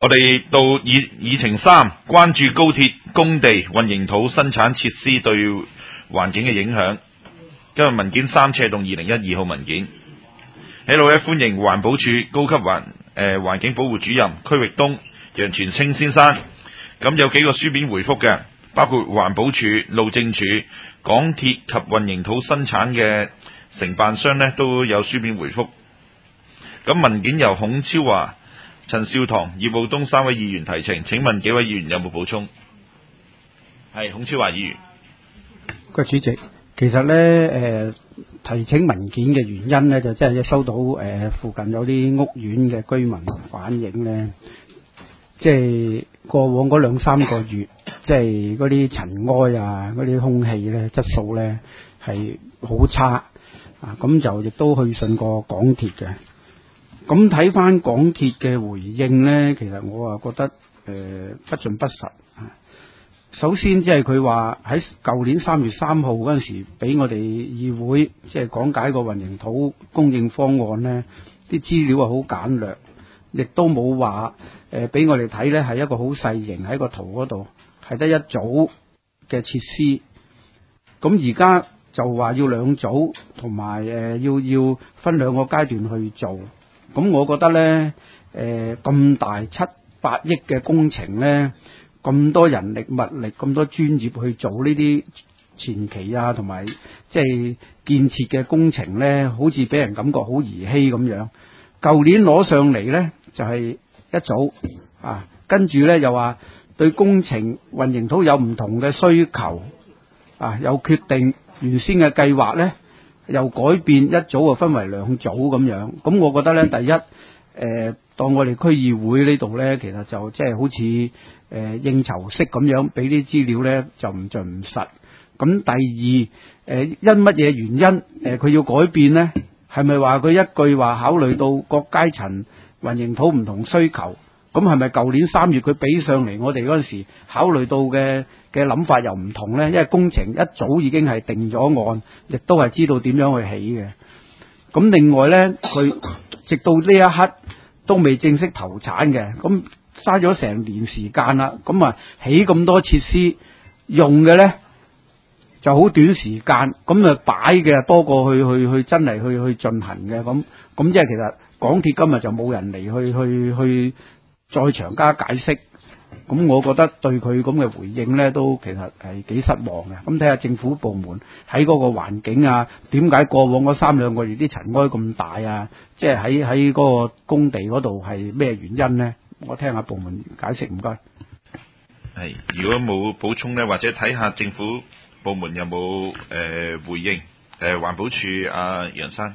我哋到議程3，關注高鐵工地混凝土生產設施對環境嘅影響。今日文件3斜棟2012號文件。喺度咧，歡迎環保署高級環境保護主任區域東楊全清先生。咁有幾個書面回覆嘅，包括環保署、路政署、港鐵及混凝土生產嘅承辦商呢都有書面回覆。咁文件由孔超華、陳少棠、葉傲東3位議員提呈，請問幾位議員有冇補充？係孔超華議員。 個主席，其實呢，提請文件嘅原因呢，就真係收到附近有啲屋苑嘅居民反映呢，即係過往嗰2-3個月，即係嗰啲塵埃啊，嗰啲空氣呢質素呢係好差啊，咁就亦都去信過港鐵嘅。咁睇翻港鐵嘅回應呢，其實我啊覺得不盡不實。首先即係佢話喺舊年3月3號嗰陣時，俾我哋議會即係講解個混凝土供應方案呢，啲資料啊好簡略，亦都冇話俾我哋睇呢係一個好細型喺個圖嗰度，係得一組嘅設施。咁而家就話要2組，同埋要分2個階段去做。咁我覺得呢，咁大700億嘅工程呢，咁多人力物力，咁多專業去做呢啲前期啊，同埋即係建設嘅工程呢，好似俾人感覺好兒戲咁樣。舊年攞上嚟呢，就係一組啊，跟住呢又話對工程混凝土有唔同嘅需求啊，又決定原先嘅計劃呢，又改變一組就分為2組咁樣。咁我覺得呢，第一當我哋區議會呢度呢，其實就即係好似應酬式咁樣，俾啲資料呢就唔盡唔實。咁第二因乜嘢原因佢要改變呢？係咪話佢一句話考慮到各階層混凝土唔同需求？咁係咪舊年3月佢俾上嚟我哋嗰陣時考慮到嘅諗法又唔同呢？因為工程一早已經係定咗案，亦都係知道點樣去起嘅。咁另外呢，佢直到呢一刻都未正式投產嘅，咁嘥咗成年時間啦。咁啊起咁多設施用嘅呢就好短時間，咁啊擺嘅多過去真係去進行嘅。咁即係其實港鐵今日就冇人嚟去再長加解釋。咁我覺得對佢咁嘅回應呢，都其實係幾失望嘅。咁睇下政府部門喺嗰個環境啊，點解過往嗰3-2個月啲塵埃咁大啊？即係喺嗰個工地嗰度係咩原因呢？我聽下部門解釋，唔該。 係，如果冇補充呢，或者睇下政府部門有冇回應。環保署楊生。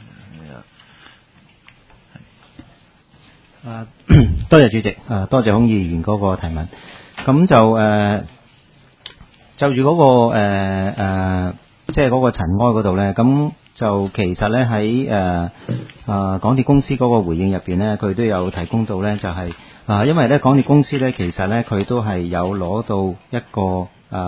多謝主席，多謝孔議員嗰個提問。咁就住嗰個即係嗰個塵埃嗰度咧，咁就其實咧喺港鐵公司嗰個回應入邊咧，佢都有提供到咧，就係因為咧港鐵公司咧其實咧佢都係有攞到一個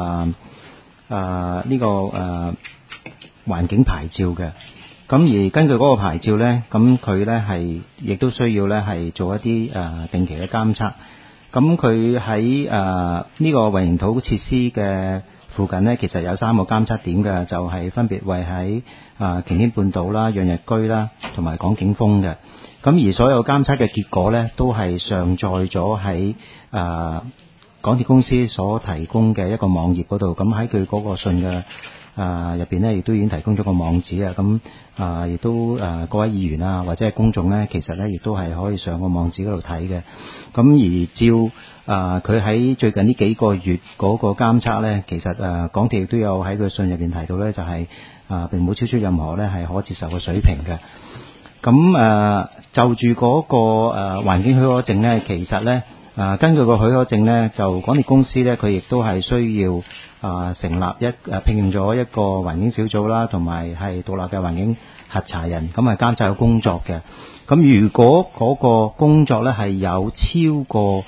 呢個環境牌照嘅。咁而根據嗰個牌照呢，咁佢呢係亦都需要呢係做一啲定期嘅監測。咁佢喺呢個混凝土設施嘅附近呢，其實有3個監測點嘅，就係分別位喺擎天半島啦、漾日居啦，同埋港景峰嘅。咁而所有監測嘅結果呢，都係上載咗喺港鐵公司所提供嘅一個網頁嗰度。咁喺佢嗰個信嘅入邊呢，亦都已經提供咗個網址啊。咁亦都各位議員啊，或者係公眾呢，其實呢亦都係可以上個網址嗰度睇嘅。咁而照佢喺最近呢幾個月嗰個監測呢，其實港鐵亦都有喺佢信入邊提到呢，就係並冇超出任何呢係可接受嘅水平嘅。咁就住嗰個環境許可證呢，其實呢根據個許可證呢，就港鐵公司呢，佢亦都係需要成立聘用咗一個環境小組啦，同埋係獨立嘅環境核查人，咁係監察嘅工作嘅。咁如果嗰個工作呢係有超過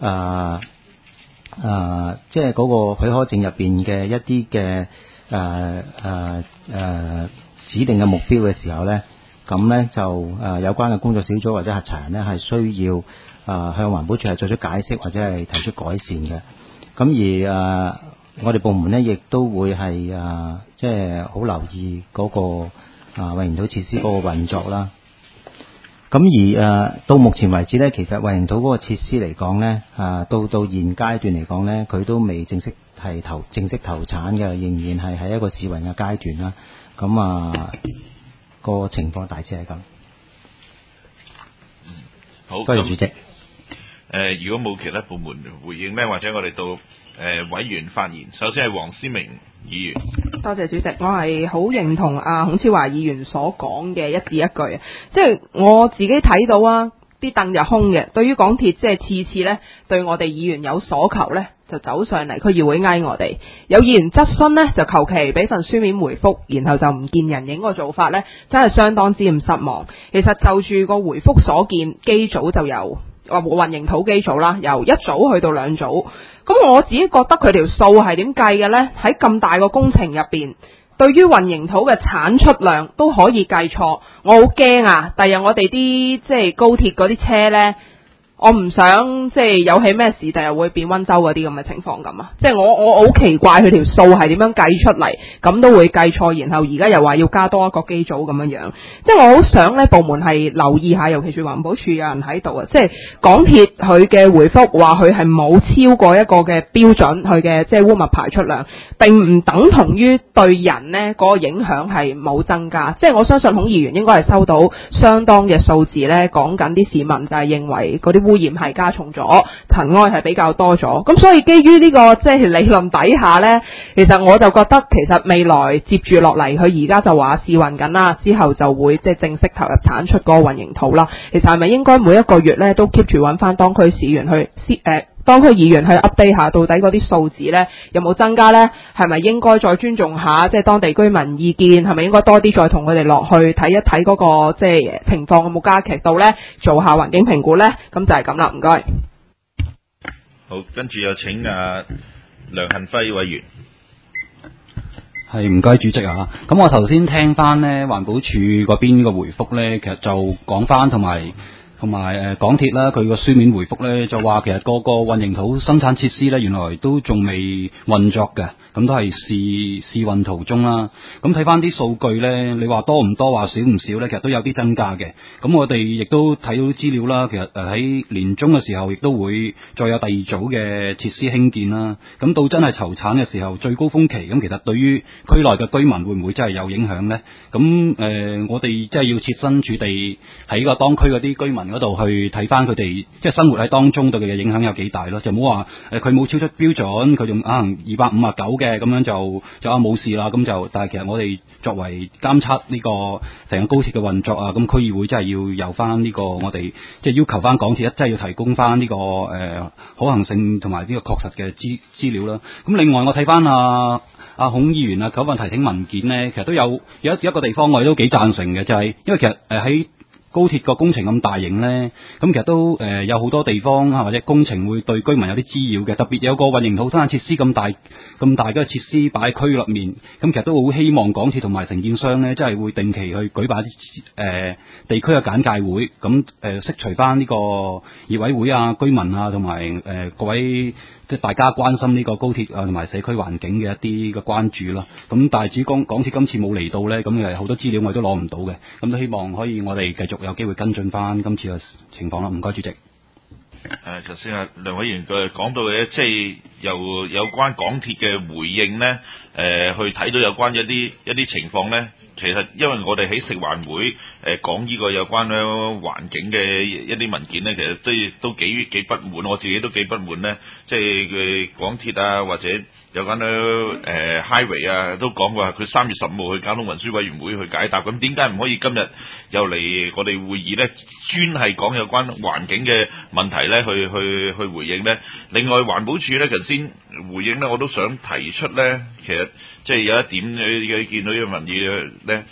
即係嗰個許可證入邊嘅一啲嘅指定嘅目標嘅時候呢，咁咁呢，就有關嘅工作小組或者核查人呢，係需要向環保署係作出解釋或者係提出改善嘅。咁而我哋部門呢，亦都會係即係好留意嗰個混凝土設施嗰個運作啦。咁而到目前為止呢，其實混凝土嗰個設施嚟講呢，到現階段嚟講呢，佢都未正式投產嘅，仍然係喺一個試運嘅階段啦。咁個情況大致係咁。 好， 多謝主席。 如果冇其他部門回應呢，或者我哋到委員發言。首先係黃思明議員。 多謝主席，我係好認同孔超華議員所講嘅一字一句，即係我自己睇到啲凳就空嘅。對於港鐵即係次次呢對我哋議員有所求呢，就走上嚟區議會嗌我哋。有議員質詢呢，就求其俾份書面回覆，然後就唔見人影個做法呢，真係相當之咁失望。其實就住個回覆所見，機組就由混凝土機組啦，由一組去到兩組。咁我自己覺得佢條數係點計嘅呢？喺咁大個工程入邊，對於混凝土嘅產出量都可以計錯，我好驚第日我哋啲即係高鐵嗰啲車呢，我唔想即係有起咩事，第日會變溫州嗰啲咁嘅情況咁即係我好奇怪佢條數係點樣計出嚟，咁都會計錯，然後而家又話要加多一個機組咁樣，即係我好想呢部門係留意下，尤其是環保署有人喺度即係港鐵佢嘅回覆話佢係冇超過一個嘅標準，佢嘅即係污物排出量，並唔等同於對人呢嗰個影響係冇增加，即係我相信孔議員應該係收到相當嘅數字呢，講緊啲市民就係認為嗰啲污染係加重咗，塵埃係比較多咗，咁所以基於呢個即係理論底下呢，其實我就覺得其實未來接住落嚟，佢而家就話試運緊啦，之後就會即係正式投入產出嗰個混凝土啦。其實係咪應該每一個月呢都 keep 住揾翻當區議員去 update 下到底嗰啲數字呢有冇增加呢？係咪應該再尊重下即係當地居民意見？係咪應該多啲再同佢哋落去睇一睇嗰個即係情況有冇加劇到呢？做下環境評估呢？咁就係咁啦，唔該。 好，跟住有請梁恆輝委員。 係唔該主席咁我頭先聽翻呢環保署嗰邊個回覆呢，其實就講翻同埋港鐵啦，佢個書面回覆呢，就話其實個混凝土生產設施呢，原來都仲未運作嘅，咁都係試運途中啦。咁睇翻啲數據呢，你話多唔多話少唔少呢，其實都有啲增加嘅。咁我哋亦都睇到資料啦，其實喺年中嘅時候亦都會再有第二組嘅設施興建啦。咁到真係籌產嘅時候，最高峰期，咁其實對於區內嘅居民會唔會真係有影響呢？咁我哋即係要設身處地喺個當區嗰啲居民嗰度去睇翻佢哋即係生活喺當中對佢嘅影響有幾大咯，就唔好話佢冇超出標準，佢仲可能259嘅咁樣就冇事啦，咁就但係其實我哋作為監測呢個成個高鐵嘅運作咁區議會真係要有翻呢個我哋即係要求翻港鐵真係要提供翻呢個可行性同埋呢個確實嘅資料啦。咁另外我睇翻孔議員九份提請文件呢，其實都有一個地方我哋都幾贊成嘅，就係因為其實喺高鐵個工程咁大型呢，咁其實都有好多地方或者工程會對居民有啲滋擾嘅，特別有個混凝土生產設施咁大嘅設施擺喺區入面，咁其實都好希望港鐵同埋承建商呢，真係會定期去舉辦地區嘅簡介會，咁釋除翻呢個業委會居民同埋各位即係大家關心呢個高鐵同埋社區環境嘅一啲嘅關注啦。咁但係至於港鐵今次冇嚟到呢，咁好多資料我哋都攞唔到嘅，咁都希望可以我哋繼續有機會跟進翻今次嘅情況啦。唔該，主席。 頭先梁委員佢講到嘅，即係有關港鐵嘅回應呢，去睇到有關一啲情況呢。其實因為我哋喺食環會講呢個有關咧環境嘅一啲文件呢，其實都幾不滿，我自己都幾不滿呢。即係佢港鐵或者有關highway 都講過佢3月15號去交通運輸委員會去解答，咁點解唔可以今日又嚟我哋會議呢？專係講有關環境嘅問題呢？去回應呢？另外環保署呢，頭先回應呢，我都想提出呢，其實即係有一點你見到呢個民意呢，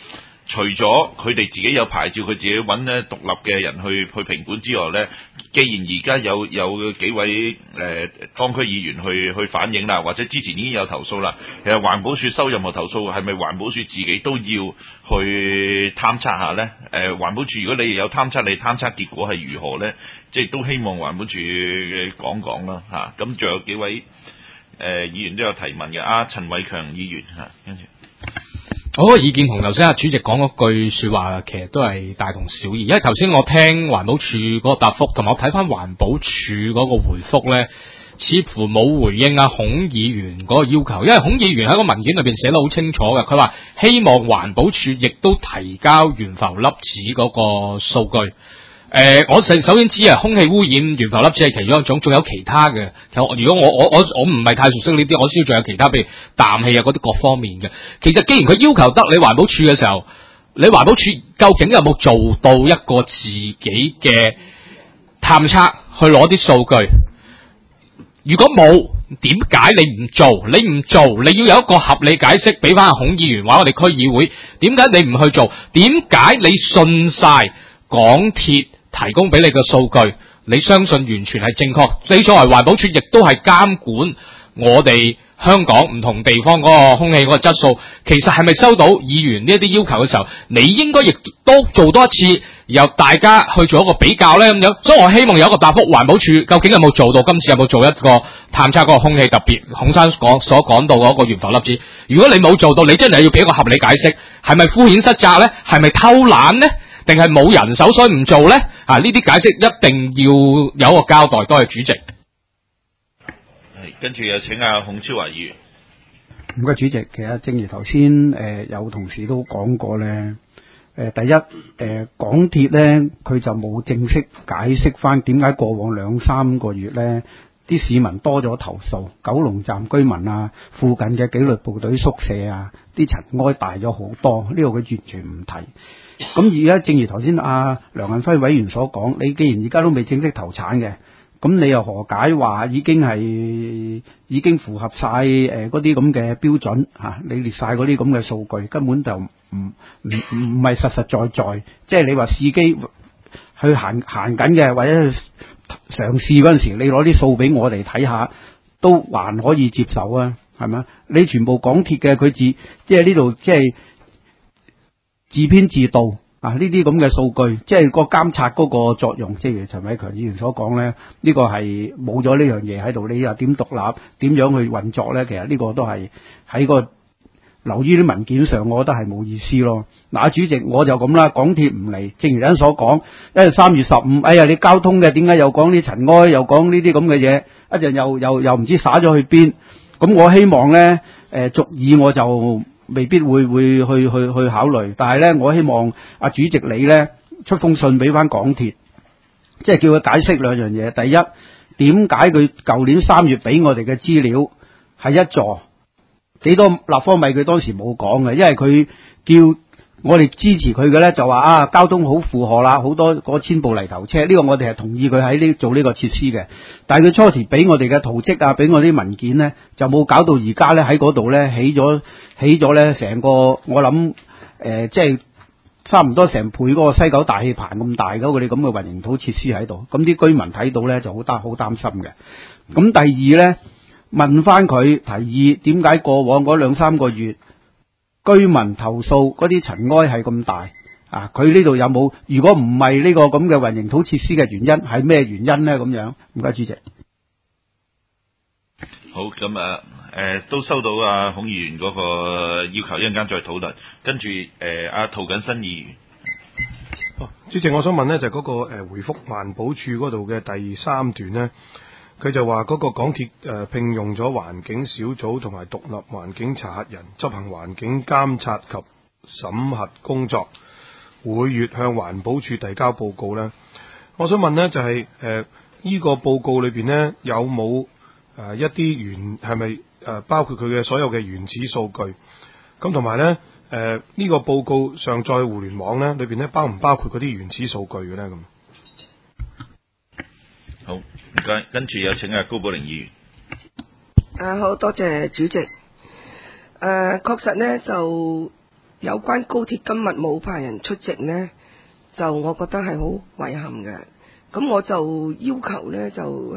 除咗佢哋自己有牌照，佢自己揾咧獨立嘅人去評管之外咧，既然而家有幾位當區議員去反映啦，或者之前已經有投訴啦，其實環保署收任何投訴，係咪環保署自己都要去探測下咧？環保署如果你有探測，你探測結果係如何咧？即係都希望環保署講講啦嚇。咁仲有幾位議員都有提問嘅，陳偉強議員嚇，跟住。 我個意見同頭先阿主席講嗰句說話，其實都係大同小異。因為頭先我聽環保署嗰個答覆，同埋我睇翻環保署嗰個回覆咧，似乎冇回應孔議員嗰個要求。因為孔議員喺個文件裏邊寫得好清楚嘅，佢話希望環保署亦都提交懸浮粒子嗰個數據。我首先知空氣污染懸浮粒子係其中一種，仲有其他嘅。如果我唔係太熟悉呢啲，我知道仲有其他，譬如氮氣啊嗰啲各方面嘅。其實既然佢要求得你環保署嘅時候，你環保署究竟有冇做到一個自己嘅探測去攞啲數據？如果冇，點解你唔做？你唔做，你要有一個合理解釋俾翻孔議員話我哋區議會，點解你唔去做？點解你信晒港鐵提供俾你嘅數據，你相信完全係正確？你作為環保署，亦都係監管我哋香港唔同地方嗰個空氣嗰個質素。其實係咪收到議員呢一啲要求嘅時候，你應該亦都做多一次，由大家去做一個比較呢？咁樣。所以我希望有一個答覆，環保署究竟有冇做到？今次有冇做一個探測嗰個空氣，特別孔生所講到嗰個懸浮粒子？如果你冇做到，你真係要俾一個合理解釋，係咪敷衍失責呢？係咪偷懶呢？定係冇人手所以唔做呢？呢啲解釋一定要有一個交代。多謝主席。 跟住有請阿孔超華議員。 唔該主席，其實正如頭先有同事都講過呢，第一港鐵呢，佢就冇正式解釋翻點解過往2-3個月呢啲市民多咗投訴，九龍站居民啊，附近嘅紀律部隊宿舍啊，啲塵埃大咗好多，呢個佢完全唔提。咁而家正如頭先阿梁銀輝委員所講，你既然而家都未正式投產嘅，咁你又何解話已經符合晒嗰啲咁嘅標準嚇？你列晒嗰啲咁嘅數據，根本就唔係實實在在。即係你話司機去行緊嘅，或者去嘗試嗰陣時，你攞啲數俾我哋睇下，都還可以接受啊，係咪？你全部港鐵嘅佢即係呢度即係自編自導啊！呢啲咁嘅數據，即係個監察嗰個作用，即係陳偉強議員所講咧，呢個係冇咗呢樣嘢喺度。你又點獨立？點樣去運作咧？其實呢個都係喺個留於啲文件上，我覺得係冇意思咯。嗱，主席我就咁啦，港鐵唔嚟，正如你所講，因為3月15，哎呀，你交通嘅點解又講啲塵埃，又講呢啲咁嘅嘢，一陣又唔知灑咗去邊。咁我希望咧，逐議我就未必會去考慮，但係咧，我希望阿主席你咧出封信俾翻港鐵，即係叫佢解釋兩樣嘢。第一，點解佢舊年3月俾我哋嘅資料係一座幾多立方米？佢當時冇講嘅，因為佢叫我哋支持佢嘅咧，就話交通好負荷啦，好多嗰1000部泥頭車，呢個我哋係同意佢喺呢做呢個設施嘅。但係佢初時俾我哋嘅圖則啊，俾我啲文件咧，就冇搞到而家咧喺嗰度咧起咗咧成個我諗即係差唔多成倍嗰個西九大氣棚咁大嗰個啲咁嘅混凝土設施喺度，咁啲居民睇到咧就好擔心嘅。咁第二咧，問翻佢提議點解過往嗰2-3個月居民投訴嗰啲塵埃係咁大啊？佢呢度有冇？如果唔係呢個咁嘅混凝土設施嘅原因，係咩原因咧？咁樣，唔該主席。 好，咁都收到孔議員嗰個要求，一陣間再討論。跟住涂謹申議員。 主席，我想問呢，就嗰個回覆環保署嗰度嘅第3段呢，佢就話嗰個港鐵聘用咗環境小組同埋獨立環境查核人執行環境監察及審核工作，每月向環保署遞交報告呢。我想問呢，就係呢個報告裏邊呢，有冇一啲係咪包括佢嘅所有嘅原始數據？咁同埋呢，呢個報告上載互聯網呢，裏邊呢，包唔包括嗰啲原始數據嘅呢？咁好，唔該，跟住有請高寶玲議員。 好多謝主席。確實呢，就有關高鐵今日冇派人出席呢，就我覺得係好遺憾嘅。咁我就要求呢，就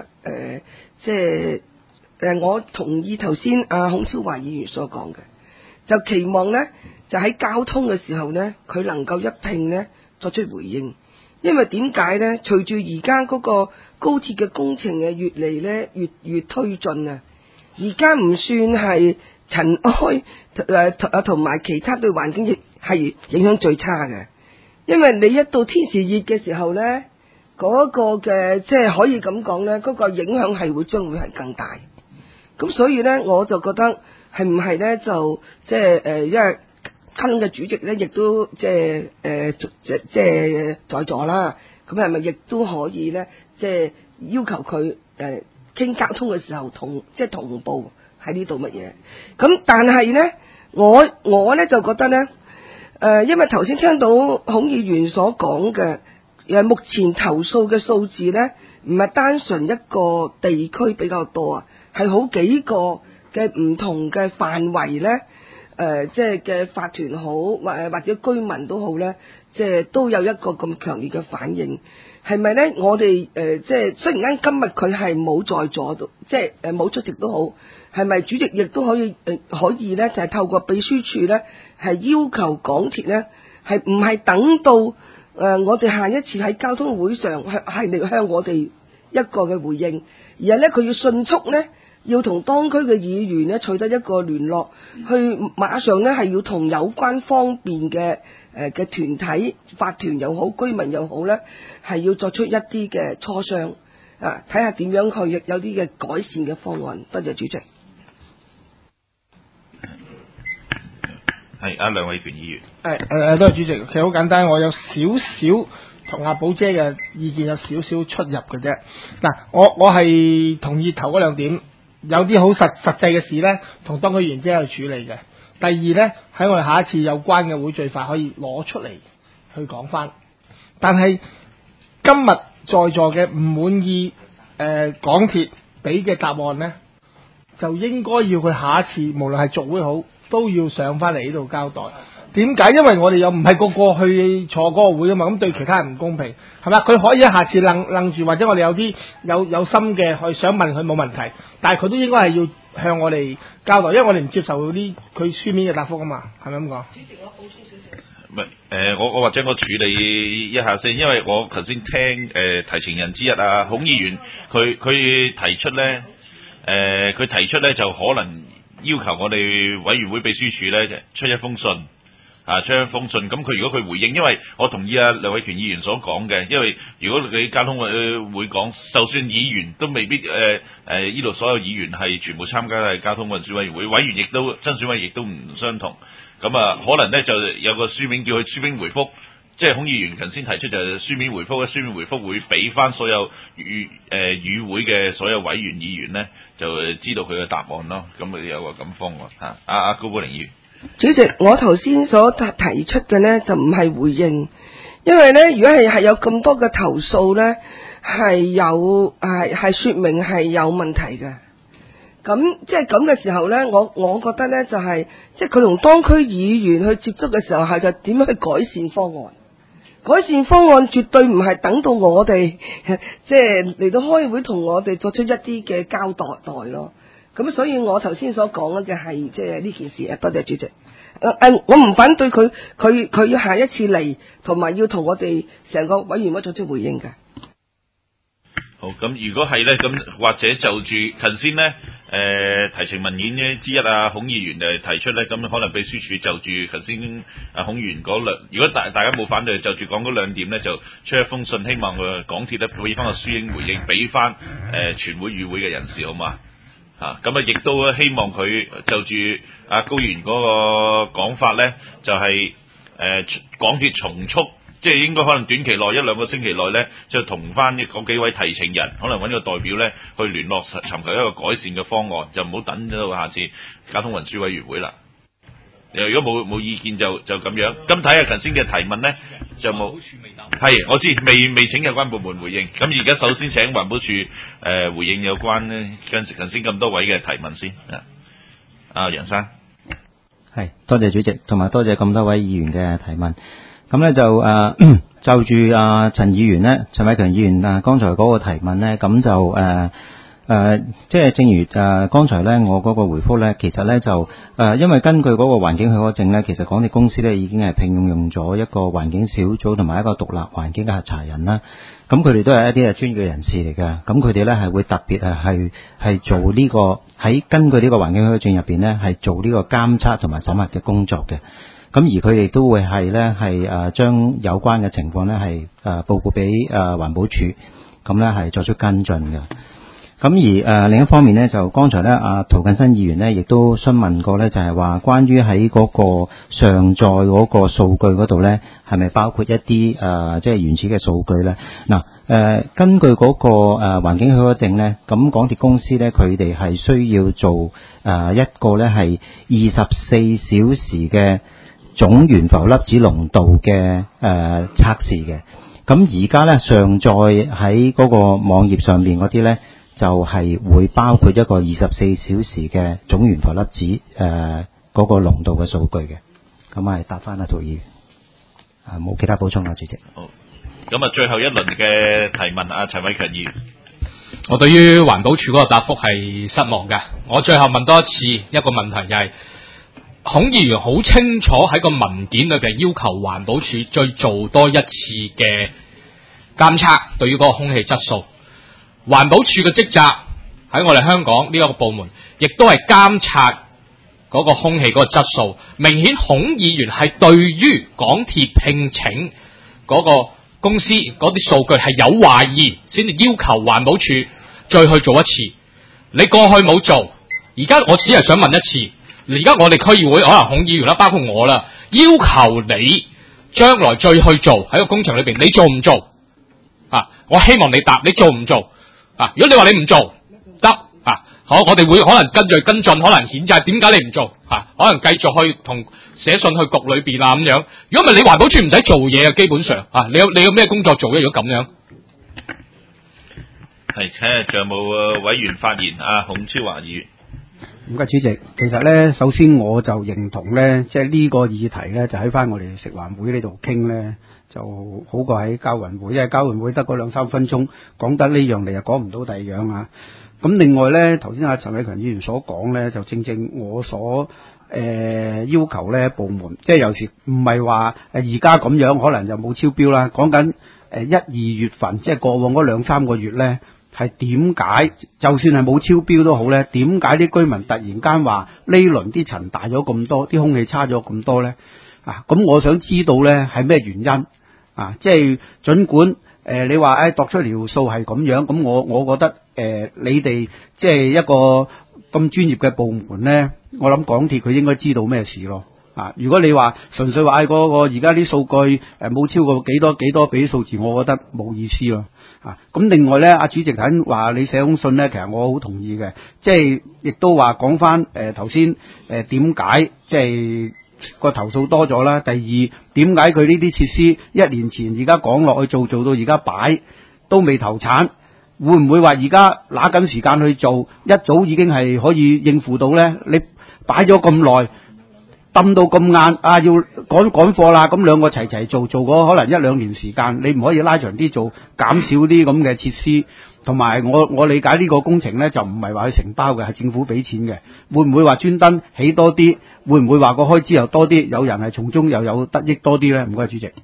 我同意頭先孔超華議員所講嘅，就期望呢，就喺交通嘅時候呢，佢能夠一併呢作出回應。因為點解呢？隨住而家嗰個高鐵嘅工程嘅越嚟呢越推進啊，而家唔算係塵埃同埋其他對環境亦係影響最差嘅。因為你一到天時熱嘅時候呢，嗰個嘅即係可以咁講呢，嗰個影響係將會係更大。咁所以呢，我就覺得係唔係呢？就即係因為交通嘅主席呢，亦都即係在座啦。咁係咪亦都可以呢？即係要求佢傾交通嘅時候同步喺呢度乜嘢？咁但係呢，我呢就覺得呢，因為頭先聽到孔議員所講嘅，目前投訴嘅數字呢，唔係單純一個地區比較多啊，係好幾個嘅唔同嘅範圍呢。即係嘅法團好，或者居民都好呢，即係都有一個咁強烈嘅反應，係咪呢？我哋即係雖然間今日佢係冇在座到，即係冇出席都好，係咪主席亦都可以呢？就係透過秘書處呢，係要求港鐵呢，係唔係等到我哋下一次喺交通會上係嚟向我哋一個嘅回應，而係呢，佢要迅速呢。要同當區嘅議員呢取得一個聯絡，去馬上呢係要同有關方面嘅團體、法團又好、居民又好呢，係要作出一啲嘅磋商啊，睇下點樣去有啲嘅改善嘅方案。多謝主席。 係梁偉權議員。 多謝主席。其實好簡單，我有少少同阿寶姐嘅意見有少少出入嘅啫。嗱，我係同意頭嗰兩點。有啲好實際嘅事呢，同當區議員之間去處理嘅。第二呢，喺我哋下一次有關嘅會最快可以攞出嚟去講翻。但係今日在座嘅唔滿意港鐵俾嘅答案呢，就應該要佢下一次無論係續會好，都要上翻嚟呢度交代。點解？因為我哋又唔係個個去坐嗰個會啊嘛，咁對其他人唔公平，係咪？佢可以一下次愣住，或者我哋有啲有心嘅去想問佢冇問題，但係佢都應該係要向我哋交代，因為我哋唔接受啲佢書面嘅答覆啊嘛，係咪咁講？主席，我補充少少。 唔係我或者我處理一下先，因為我頭先聽提呈人之一孔議員佢提出咧佢提出咧就可能要求我哋委員會秘書處咧就出一封信。出一封信，咁佢如果佢回應，因為我同意梁偉權議員所講嘅，因為如果佢交通會講，就算議員都未必呢度所有議員係全部參加係交通運輸委員會，委員亦都真選委亦都唔相同，咁可能咧就有個書面叫佢書面回覆，即係孔議員頭先提出就係書面回覆，書面回覆會俾翻所有與會嘅所有委員議員咧就知道佢嘅答案咯，咁有個咁方案嚇。高寶玲議員。 主席，我頭先所提出嘅呢，就唔係回應，因為呢，如果係有咁多嘅投訴呢，係說明係有問題嘅。咁即係咁嘅時候呢，我覺得呢，就係即係佢同當區議員去接觸嘅時候，係就點樣去改善方案？改善方案絕對唔係等到我哋即係嚟到開會同我哋作出一啲嘅交代咯。咁所以我頭先所講嘅係即係呢件事啊，多謝主席。我唔反對佢要下一次嚟，同埋要同我哋成個委員會作出回應嘅。 好，咁如果係咧，咁或者就住頭先咧，提呈文件之一孔議員提出咧，咁可能秘書處就住頭先孔議員嗰兩，如果大家冇反對，就住講嗰兩點咧，就出一封信，希望港鐵咧俾翻個書面回應，俾翻全會與會嘅人士，好嘛？咁亦都希望佢就住高議員嗰個講法咧，就係港鐵重速，即係應該可能短期內一兩個星期內咧，就同翻嗰幾位提呈人，可能揾個代表咧去聯絡，尋求一個改善嘅方案，就唔好等到下次交通運輸委員會啦。如果冇意見就咁樣。咁睇下頭先嘅提問咧，就冇。係，我知未請有關部門回應。咁而家首先請環保署回應有關咧，頭先咁多位嘅提問先。楊生。 係，多謝主席，同埋多謝咁多位議員嘅提問。咁咧就住陳議員咧，陳偉強議員剛才嗰個提問咧，咁就即係正如剛才咧我嗰個回覆咧，其實咧就因為根據嗰個環境許可證咧，其實港鐵公司咧已經係聘用咗一個環境小組同埋一個獨立環境嘅核查人啦。咁佢哋都係一啲專業嘅人士嚟嘅，咁佢哋咧係會特別係做呢個喺根據呢個環境許可證入邊咧係做呢個監測同埋審核嘅工作嘅。咁而佢哋都會係咧係將有關嘅情況咧係報告俾環保署，咁咧係作出跟進嘅。咁而另一方面咧，就剛才咧涂謹申議員咧亦都詢問過咧，就係話關於喺嗰個上載嗰個數據嗰度咧，係咪包括一啲即係原始嘅數據咧？嗱根據嗰個環境許可證咧，咁港鐵公司咧佢哋係需要做一個咧係24小時嘅總懸浮粒子濃度嘅測試嘅。咁而家咧上載喺嗰個網頁上邊嗰啲咧，就係會包括一個24小時嘅總懸浮粒子嗰個濃度嘅數據嘅。咁係答翻涂議員，冇其他補充啦，主席。 好，咁最後一輪嘅提問，陳偉強議員。 我對於環保署嗰個答覆係失望嘅。我最後問多一次一個問題，就係孔議員好清楚喺個文件裏邊要求環保署再做多一次嘅監測，對於嗰個空氣質素。環保署嘅職責喺我哋香港呢一個部門，亦都係監察嗰個空氣嗰個質素。明顯孔議員係對於港鐵聘請嗰個公司嗰啲數據係有懷疑，先至要求環保署再去做一次。你過去冇做，而家我只係想問一次。而家我哋區議會可能孔議員啦，包括我啦，要求你將來再去做喺個工程裏邊，你做唔做？我希望你答，你做唔做？如果你話你唔做得好，我哋會可能跟進，可能譴責點解你唔做可能繼續去同寫信去局裏邊咁樣。如果唔係你環保署唔使做嘢啊，基本上你有咩工作做咧？如果咁樣， 係睇下仲有冇委員發言？孔超華議員。 唔該，主席。其實咧，首先我就認同咧，即係呢個議題咧，就喺翻我哋食環會呢度傾咧，就好過喺交運會，因為交運會得嗰2-3分鐘講得呢樣，你又講唔到第二樣啊。咁另外咧，頭先陳偉強議員所講咧，就正正我所要求咧部門，即係有時唔係話而家咁樣，可能就冇超標啦。講緊1-2月份，即係過往嗰2-3個月咧。係點解就算係冇超標都好咧？點解啲居民突然間話呢輪啲塵大咗咁多，啲空氣差咗咁多咧？咁我想知道咧係咩原因？即係儘管你話度出條數係咁樣，咁我覺得你哋即係一個咁專業嘅部門咧，我諗港鐵佢應該知道咩事咯。如果你話純粹話嗰個而家啲數據冇超過幾多俾數字，我覺得冇意思咯。咁另外咧，主席頭先話你寫封信咧，其實我好同意嘅，即係亦都話講翻頭先點解即係個投訴多咗啦。第二，點解佢呢啲設施1年前而家講落去做到而家擺都未投產，會唔會話而家拿緊時間去做，一早已經係可以應付到咧？你擺咗咁耐，抌到咁晏要趕貨啦，咁兩個齊做嗰可能1-2年時間，你唔可以拉長啲做，減少啲咁嘅設施。同埋我理解呢個工程咧就唔係話去承包嘅，係政府俾錢嘅。會唔會話專登起多啲？會唔會話個開支又多啲？有人係從中又有得益多啲咧？唔該，主席。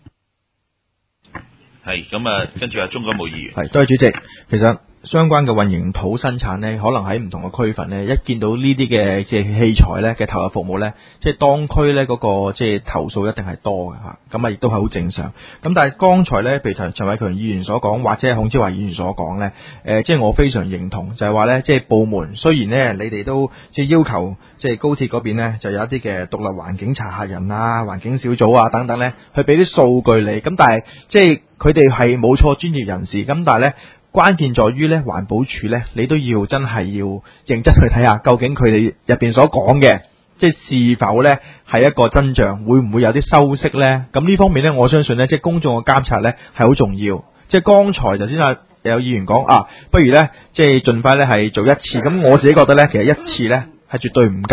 係咁跟住鍾國武議員。 係，多謝主席。其實相關嘅混凝土生產呢，可能喺唔同嘅區份呢，一見到呢啲嘅器材呢嘅投入服務呢，即係當區呢嗰個即係投訴一定係多嘅嚇，咁亦都係好正常。咁但係剛才呢，譬如陳偉強議員所講，或者係孔超華議員所講呢，即係我非常認同，就係話呢，即係部門雖然呢，你哋都即係要求即係高鐵嗰邊呢，就有一啲嘅獨立環境查核人啊、環境小組啊等等呢，去俾啲數據你。咁但係即係佢哋係冇錯專業人士，咁但係呢。關鍵在於咧，環保署咧，你都要真係要認真去睇下，究竟佢哋入邊所講嘅，即係是否咧係一個真相，會唔會有啲修飾咧？咁呢方面咧，我相信咧，即係公眾嘅監察咧係好重要。即係剛才頭先有議員講不如咧即係盡快咧係做一次。咁我自己覺得咧，其實一次咧係絕對唔夠，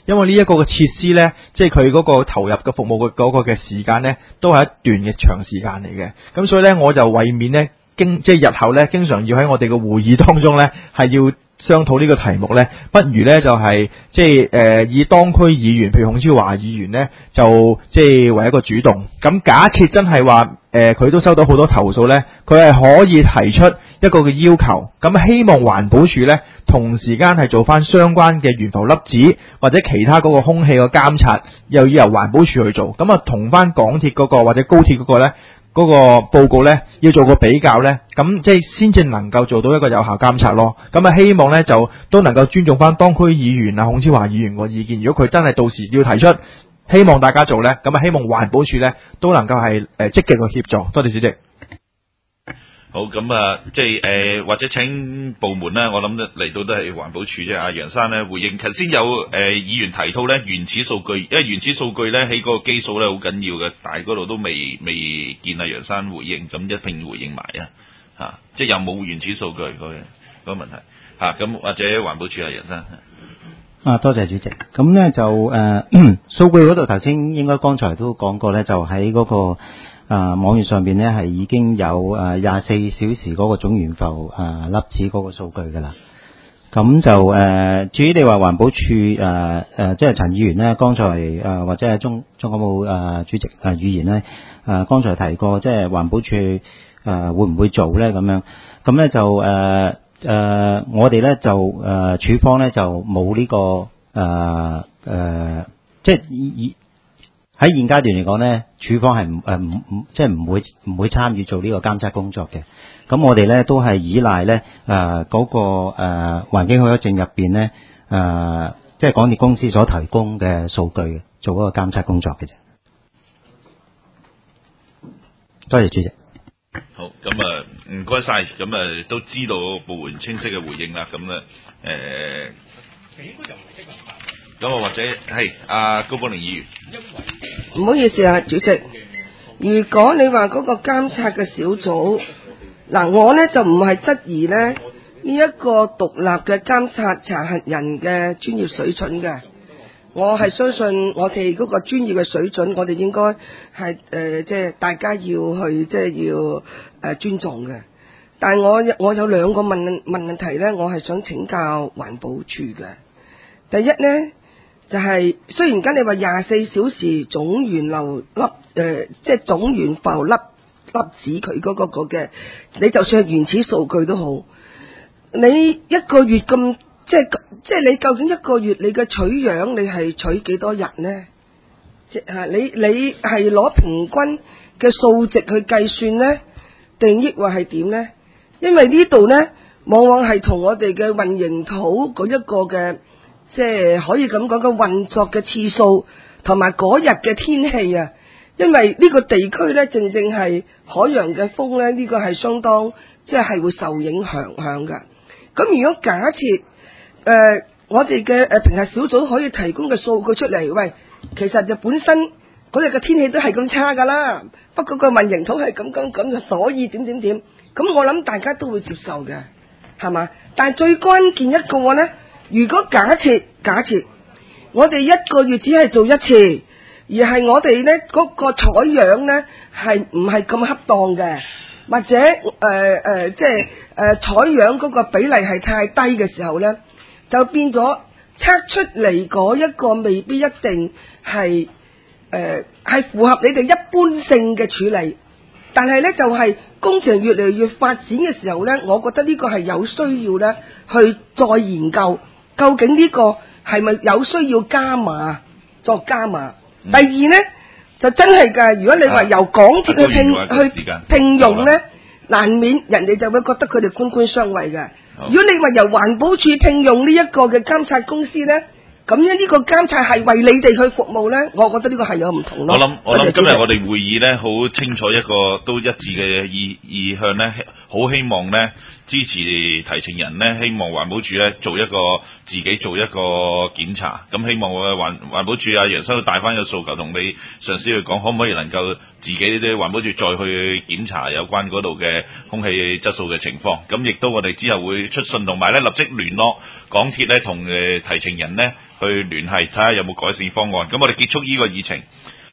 因為呢一個嘅設施咧，即係佢嗰個投入嘅服務嘅嗰個嘅時間咧，都係一段嘅長時間嚟嘅。咁所以咧，我就為免咧即係日後咧，經常要喺我哋嘅會議當中咧，係要商討呢個題目咧，不如咧就係即係以當區議員，譬如孔超華議員咧，就即係為一個主動。咁假設真係話佢都收到好多投訴咧，佢係可以提出一個嘅要求，咁希望環保署咧同時間係做翻相關嘅懸浮粒子或者其他嗰個空氣嘅監察，又要由環保署去做，咁啊同翻港鐵嗰個或者高鐵嗰個咧。嗰個報告咧要做個比較咧，咁即係先至能夠做到一個有效監察咯。咁啊，希望咧就都能夠尊重翻當區議員啊，孔超華議員個意見。如果佢真係到時要提出，希望大家做咧，咁啊希望環保署咧都能夠係積極去協助。多謝主席。 好，咁啊，即係或者請部門咧，我諗嚟到都係環保署啫。阿楊生咧回應，頭先有議員提到咧原始數據，因為原始數據咧喺嗰個基數咧好緊要嘅，但係嗰度都未見阿楊生回應，咁一並回應埋啊，即係有冇原始數據嗰個問題嚇，咁或者環保署阿楊生。 多謝主席。咁咧就數據嗰度頭先應該剛才都講過咧，就喺嗰個。網頁上邊咧係已經有24小時嗰個總懸浮粒子嗰個數據㗎啦。咁就至於你話環保署即係陳議員咧，剛才或者係中港務主席語言咧剛才提過，即係環保署會唔會做咧咁樣？咁咧就我哋咧就署方咧就冇呢個即係喺現階段嚟講咧，署方係即係唔會參與做呢個監測工作嘅。咁我哋咧都係依賴咧嗰個環境許可證入邊咧即係港鐵公司所提供嘅數據做嗰個監測工作嘅啫。多謝主席。 好，咁啊唔該晒，咁啊都知道部門清晰嘅回應啦。咁啊咁啊，或者係阿高寶玲議員， 唔好意思啊，主席。如果你話嗰個監察嘅小組，嗱我呢就唔係質疑呢呢一個獨立嘅監察查核人嘅專業水準嘅，我係相信我哋嗰個專業嘅水準，我哋應該係即係大家要去即係要尊重嘅。但係我有兩個問題呢，我係想請教環保署嘅。第一呢。就係雖然而家你話24小時總懸流粒即係總懸浮粒子佢嗰個嘅，你就算係原始數據都好，你一個月咁即係你究竟一個月你嘅取樣你係取幾多日呢？即係你係攞平均嘅數值去計算呢，定抑或係點呢？因為呢度呢，往往係同我哋嘅混凝土嗰一個嘅。即係可以咁講嘅運作嘅次數，同埋嗰日嘅天氣啊，因為呢個地區咧，正係海洋嘅風咧，呢個係相當即係會受影響㗎。咁如果假設我哋嘅評核小組可以提供嘅數據出嚟，喂，其實就本身嗰日嘅天氣都係咁差㗎啦，不過個混凝土係咁，所以點，咁我諗大家都會接受嘅，係嘛？但係最關鍵一個咧。如果假設我哋一個月只係做一次，而係我哋咧嗰個採樣咧係唔係咁恰當嘅，或者即係採樣嗰個比例係太低嘅時候咧，就變咗測出嚟嗰一個未必一定係符合你哋一般性嘅處理，但係咧就係工程越嚟越發展嘅時候咧，我覺得呢個係有需要咧去再研究。究竟呢個係咪有需要加碼？第二呢，就真係㗎，如果你話由港鐵去聘用呢，難免人哋就會覺得佢哋官相衛嘅。如果你話由環保署聘用呢一個嘅監察公司呢，咁樣呢個監察係為你哋去服務呢，我覺得呢個係有唔同咯。 我諗今日我哋會議呢，好清楚一個都一致嘅意向呢，好希望呢支持提呈人呢，希望環保署呢自己做一個檢查。咁希望環保署阿楊生都帶翻個訴求同你上司去講，可唔可以能夠自己啲環保署再去檢查有關嗰度嘅空氣質素嘅情況。咁亦都我哋之後會出信同埋呢立即聯絡港鐵呢同提呈人呢。 去聯繫，睇下有冇改善方案。咁我哋結束呢個議程。